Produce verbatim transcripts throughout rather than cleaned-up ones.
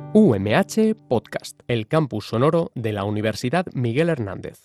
U M H Podcast, el campus sonoro de la Universidad Miguel Hernández.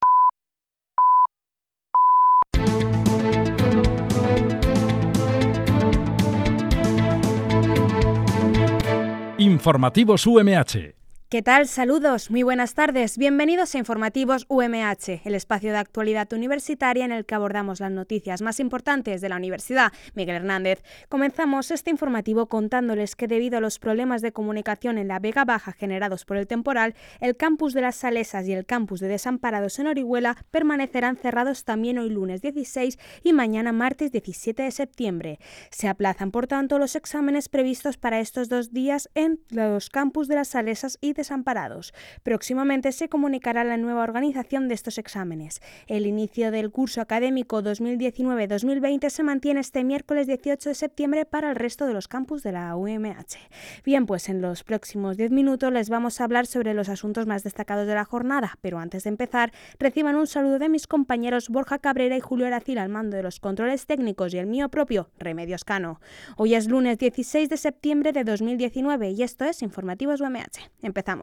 Informativos U M H. ¿Qué tal? Saludos, muy buenas tardes. Bienvenidos a Informativos U M H, el espacio de actualidad universitaria en el que abordamos las noticias más importantes de la Universidad Miguel Hernández. Comenzamos este informativo contándoles que debido a los problemas de comunicación en la Vega Baja generados por el temporal, el campus de Las Salesas y el campus de Desamparados en Orihuela permanecerán cerrados también hoy lunes dieciséis y mañana martes diecisiete de septiembre. Se aplazan, por tanto, los exámenes previstos para estos dos días en los campus de Las Salesas y Desamparados. Próximamente se comunicará la nueva organización de estos exámenes. El inicio del curso académico dos mil diecinueve dos mil veinte se mantiene este miércoles dieciocho de septiembre para el resto de los campus de la U M H. Bien, pues en los próximos diez minutos les vamos a hablar sobre los asuntos más destacados de la jornada, pero antes de empezar, reciban un saludo de mis compañeros Borja Cabrera y Julio Aracil al mando de los controles técnicos y el mío propio, Remedios Cano. Hoy es lunes dieciséis de septiembre de dos mil diecinueve y esto es Informativos U M H. Empezamos.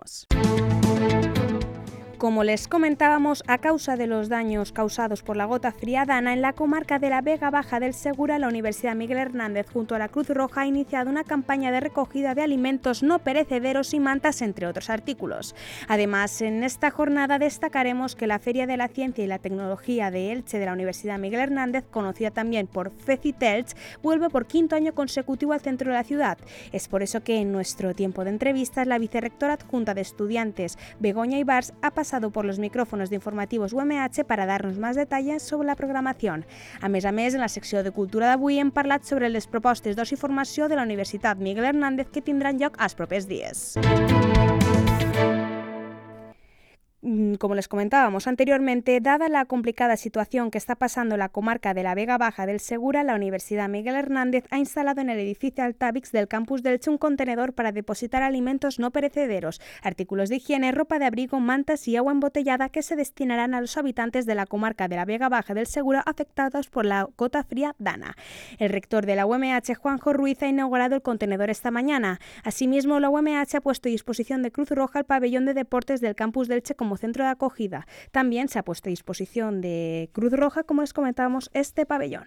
Como les comentábamos, a causa de los daños causados por la gota fría Dana en la comarca de la Vega Baja del Segura, la Universidad Miguel Hernández junto a la Cruz Roja ha iniciado una campaña de recogida de alimentos no perecederos y mantas, entre otros artículos. Además, en esta jornada destacaremos que la Feria de la Ciencia y la Tecnología de Elche de la Universidad Miguel Hernández, conocida también por FECIT-Elche, vuelve por quinto año consecutivo al centro de la ciudad. Es por eso que en nuestro tiempo de entrevistas, la vicerrectora adjunta de estudiantes, Begoña Ibars, ha pasado por los micrófonos de Informativos U M H para darnos más detalles sobre la programación. A més a més, en la secció de Cultura d'avui hem parlat sobre les propostes d'oci i formació de la Universitat Miguel Hernández que tindran lloc els propers dies. Como les comentábamos anteriormente, dada la complicada situación que está pasando la comarca de la Vega Baja del Segura, la Universidad Miguel Hernández ha instalado en el edificio Altavix del campus de Elche un contenedor para depositar alimentos no perecederos, artículos de higiene, ropa de abrigo, mantas y agua embotellada que se destinarán a los habitantes de la comarca de la Vega Baja del Segura afectados por la gota fría Dana. El rector de la U M H, Juanjo Ruiz, ha inaugurado el contenedor esta mañana. Asimismo, la U M H ha puesto a disposición de Cruz Roja el pabellón de deportes del campus de Elche como centro de acogida. También se ha puesto a disposición de Cruz Roja, como les comentábamos, este pabellón.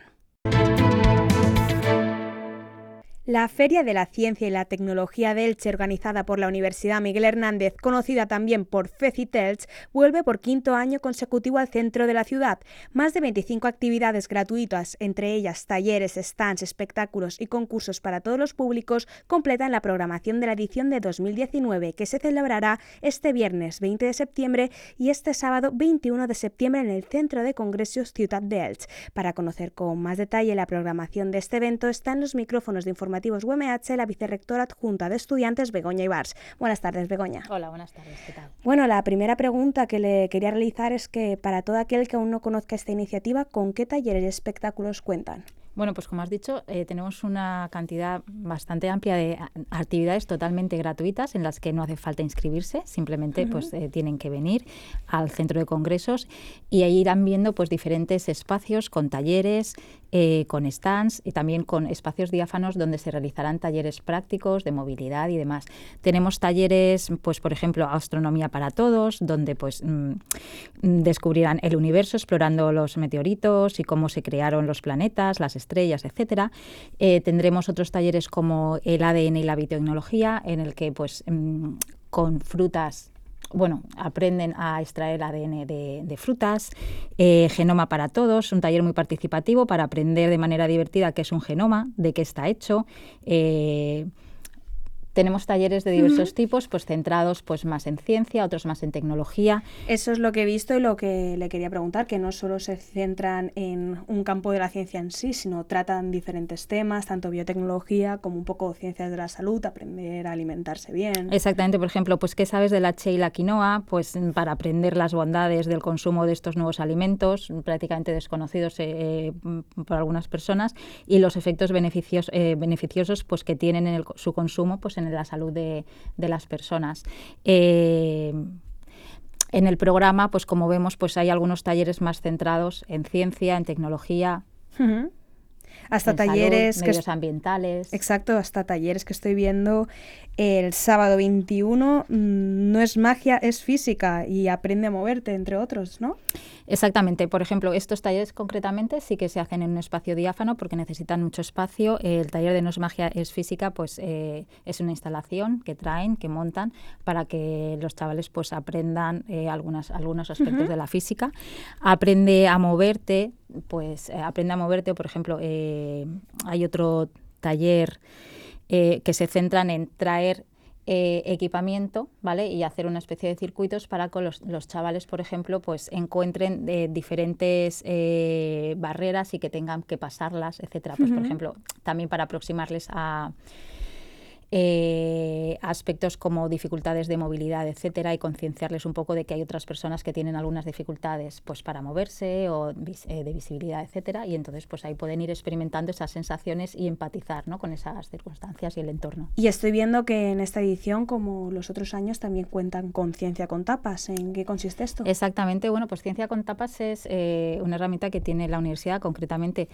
La Feria de la Ciencia y la Tecnología de Elche, organizada por la Universidad Miguel Hernández, conocida también por FECIT-Elche, vuelve por quinto año consecutivo al centro de la ciudad. Más de veinticinco actividades gratuitas, entre ellas talleres, stands, espectáculos y concursos para todos los públicos, completan la programación de la edición de dos mil diecinueve, que se celebrará este viernes veinte de septiembre y este sábado veintiuno de septiembre en el Centro de Congresos Ciutat de Elche. Para conocer con más detalle la programación de este evento, están los micrófonos de Informativos U M H, la vicerrectora adjunta de estudiantes, Begoña Ibars. Buenas tardes, Begoña. Hola, buenas tardes, ¿qué tal? Bueno, la primera pregunta que le quería realizar es que para todo aquel que aún no conozca esta iniciativa, ¿con qué talleres y espectáculos cuentan? Bueno, pues como has dicho, eh, tenemos una cantidad bastante amplia de actividades totalmente gratuitas en las que no hace falta inscribirse, simplemente uh-huh. pues eh, tienen que venir al centro de congresos y ahí irán viendo pues diferentes espacios con talleres, eh, con stands y también con espacios diáfanos donde se realizarán talleres prácticos de movilidad y demás. Tenemos talleres, pues por ejemplo, astronomía para todos, donde pues mmm, descubrirán el universo explorando los meteoritos y cómo se crearon los planetas, las estrellas, etcétera. Eh, tendremos otros talleres como el A D N y la biotecnología, en el que pues mmm, con frutas bueno, aprenden a extraer el A D N de, de frutas, eh, genoma para todos, un taller muy participativo para aprender de manera divertida qué es un genoma, de qué está hecho. Eh, Tenemos talleres de diversos uh-huh. tipos, pues centrados pues más en ciencia, otros más en tecnología. Eso es lo que he visto y lo que le quería preguntar, que no solo se centran en un campo de la ciencia en sí, sino tratan diferentes temas, tanto biotecnología como un poco ciencias de la salud, aprender a alimentarse bien. Exactamente, por ejemplo, pues ¿qué sabes del H y la quinoa? Pues para aprender las bondades del consumo de estos nuevos alimentos, prácticamente desconocidos eh, por algunas personas, y los efectos beneficios, eh, beneficiosos pues que tienen en el, su consumo pues en la salud de, de las personas. Eh, en el programa, pues como vemos, pues hay algunos talleres más centrados en ciencia, en tecnología. Uh-huh. Hasta en talleres... salud, que medios ambientales. Exacto, hasta talleres que estoy viendo el sábado veintiuno. No es magia, es física y aprende a moverte, entre otros, ¿no? Exactamente. Por ejemplo, estos talleres concretamente sí que se hacen en un espacio diáfano porque necesitan mucho espacio. El taller de No es magia, es física, pues eh, es una instalación que traen, que montan para que los chavales pues aprendan eh, algunas, algunos aspectos uh-huh. de la física. Aprende a moverte, pues eh, aprende a moverte, por ejemplo, eh, hay otro taller eh, que se centran en traer Eh, equipamiento, ¿vale? Y hacer una especie de circuitos para que los, los chavales, por ejemplo, pues encuentren eh, diferentes eh, barreras y que tengan que pasarlas, etcétera. Pues, uh-huh. por ejemplo, también para aproximarles a Eh, aspectos como dificultades de movilidad, etcétera, y concienciarles un poco de que hay otras personas que tienen algunas dificultades pues para moverse o vis eh, de visibilidad, etcétera, y entonces pues ahí pueden ir experimentando esas sensaciones y empatizar, ¿no?, con esas circunstancias y el entorno. Y estoy viendo que en esta edición, como los otros años, también cuentan con Ciencia con Tapas. ¿En qué consiste esto? Exactamente, bueno, pues Ciencia con Tapas es eh, una herramienta que tiene la universidad, concretamente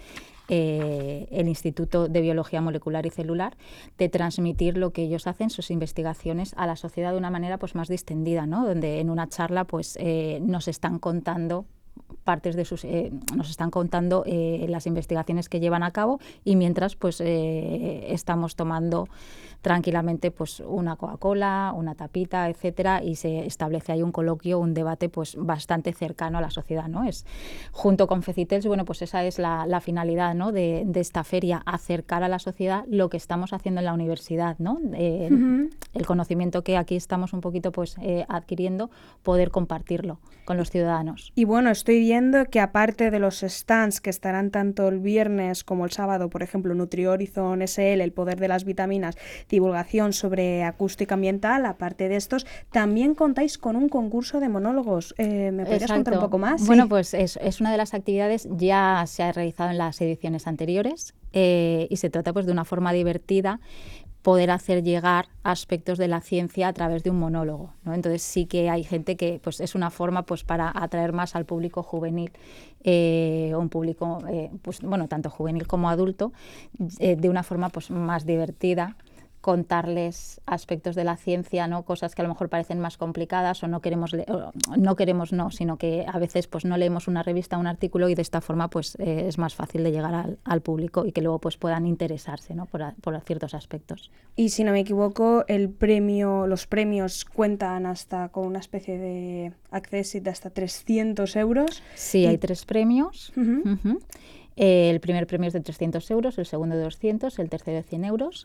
eh, el Instituto de Biología Molecular y Celular, de transmitir lo que ellos hacen, sus investigaciones, a la sociedad de una manera pues más distendida, ¿no? Donde en una charla pues eh, nos están contando partes de sus eh, nos están contando eh, las investigaciones que llevan a cabo y mientras pues eh, estamos tomando tranquilamente pues una Coca-Cola, una tapita, etcétera, y se establece ahí un coloquio, un debate pues bastante cercano a la sociedad, ¿no? Es junto con Fecitels, bueno, pues esa es la, la finalidad, ¿no?, de, de esta feria, acercar a la sociedad lo que estamos haciendo en la universidad, ¿no? Eh, uh-huh. El conocimiento que aquí estamos un poquito pues eh, adquiriendo, poder compartirlo con los ciudadanos. Y bueno, estoy viendo que aparte de los stands que estarán tanto el viernes como el sábado, por ejemplo, NutriHorizon S L, el poder de las vitaminas, divulgación sobre acústica ambiental, aparte de estos, también contáis con un concurso de monólogos. Eh, ¿Me podrías Exacto. contar un poco más? Bueno, sí. pues es, es una de las actividades, ya se ha realizado en las ediciones anteriores eh, y se trata pues de una forma divertida poder hacer llegar aspectos de la ciencia a través de un monólogo, ¿no? Entonces sí que hay gente que pues es una forma pues para atraer más al público juvenil, eh, un público eh, pues bueno, tanto juvenil como adulto, eh, de una forma pues más divertida, contarles aspectos de la ciencia, ¿no?, cosas que a lo mejor parecen más complicadas o no queremos le- o no queremos no, sino que a veces pues no leemos una revista, un artículo y de esta forma pues eh, es más fácil de llegar al, al público y que luego pues puedan interesarse, ¿no?, por, a, por ciertos aspectos. Y si no me equivoco, el premio, los premios cuentan hasta con una especie de accessit de hasta trescientos euros. Sí, y... hay tres premios. Uh-huh. Uh-huh. El primer premio es de trescientos euros, el segundo de doscientos, el tercero de cien euros.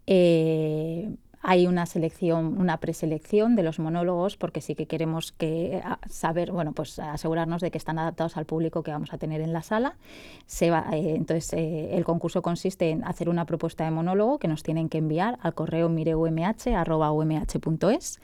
Eh, hay una selección, una preselección de los monólogos porque sí que queremos que saber, bueno, pues asegurarnos de que están adaptados al público que vamos a tener en la sala. Se va, eh, entonces, eh, el concurso consiste en hacer una propuesta de monólogo que nos tienen que enviar al correo mireumh arroba umh punto es.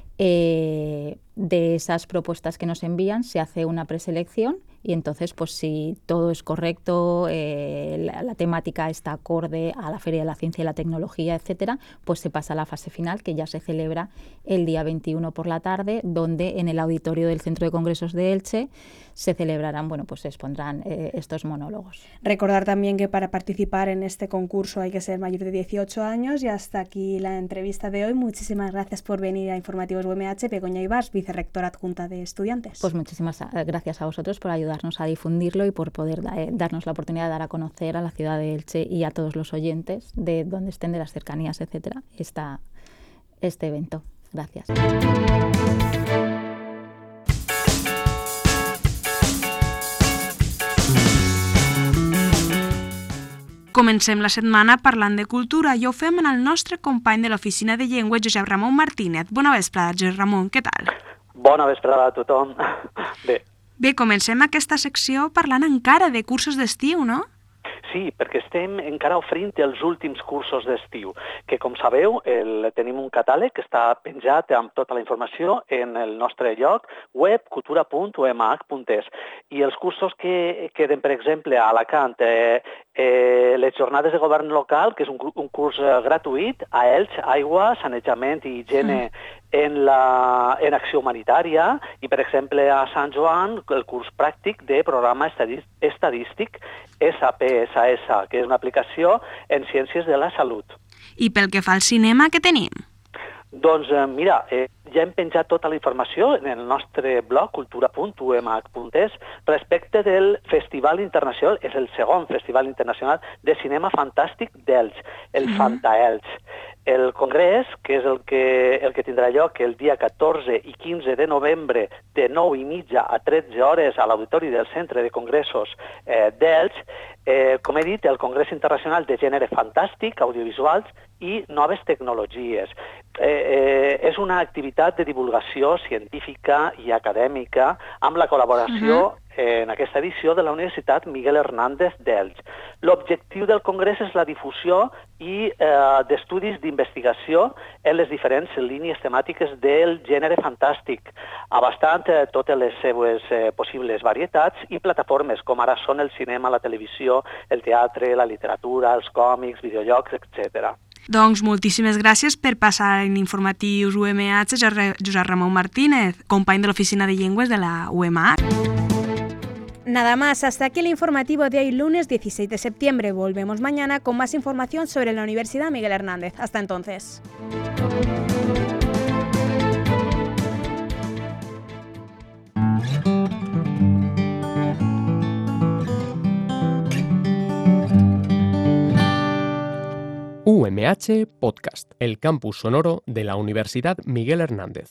Eh, de esas propuestas que nos envían se hace una preselección y entonces pues si todo es correcto, eh, la, la temática está acorde a la Feria de la Ciencia y la Tecnología, etcétera, pues se pasa a la fase final que ya se celebra el día veintiuno por la tarde, donde en el auditorio del Centro de Congresos de Elche se celebrarán, bueno, pues se expondrán eh, estos monólogos. Recordar también que para participar en este concurso hay que ser mayor de dieciocho años y hasta aquí la entrevista de hoy. Muchísimas gracias por venir a Informativos U M H, Begoña Ibars, vicerrectora adjunta de Estudiantes. Pues muchísimas gracias a vosotros por ayudarnos a difundirlo y por poder eh, darnos la oportunidad de dar a conocer a la ciudad de Elche y a todos los oyentes de donde estén, de las cercanías, etcétera, esta, este evento. Gracias. Comencem la setmana parlant de cultura i ho fem amb el nostre company de l'Oficina de Llengua, Josep Ramon Martínez. Bona vesprada, Josep Ramon, què tal? Bona vesprada a tothom. Bé. Bé, comencem aquesta secció parlant encara de cursos d'estiu, no? Sí, perquè estem encara oferint els últims cursos d'estiu, que com sabeu el, tenim un catàleg que està penjat amb tota la informació en el nostre lloc web cultura punt u m h punt es. I els cursos que queden, per exemple, a Alacant, eh, eh, les jornades de govern local, que és un, un curs eh, gratuït, a Elx, aigua, sanejament i higiene en, la, en acció humanitària i, per exemple, a Sant Joan, el curs pràctic de programa estadístic S P S S, que és una aplicació en ciències de la salut. I pel que fa al cinema, què tenim? Doncs eh, mira, eh, ja hem penjat tota la informació en el nostre blog cultura punt u m h punt es respecte del Festival Internacional, és el segon Festival Internacional de Cinema Fantàstic d'Elx, el uh-huh. Fantaelx. El congrés, que és el que, el que tindrà lloc el dia catorze i quinze de novembre de nou i mitja a tretze hores a l'Auditori del Centre de Congressos eh, d'Elx, eh, com he dit, el Congrés Internacional de Gènere Fantàstic, Audiovisuals i Noves Tecnologies. Eh, eh, és una activitat de divulgació científica i acadèmica amb la col·laboració uh-huh. en aquesta edició de la Universitat Miguel Hernández d'Elx. L'objectiu del congrés és la difusió i eh, d'estudis d'investigació en les diferents línies temàtiques del gènere fantàstic, abastant eh, totes les seues eh, possibles varietats i plataformes, com ara són el cinema, la televisió, el teatre, la literatura, els còmics, videojocs, etcètera. Doncs moltíssimes gràcies per passar en Informatius U M H, Josep Ramon Martínez, company de l'Oficina de Llengües de la U M H. Nada más, hasta aquí el informativo de hoy, lunes dieciséis de septiembre. Volvemos mañana con más información sobre la Universidad Miguel Hernández. Hasta entonces. U M H Podcast, el campus sonoro de la Universidad Miguel Hernández.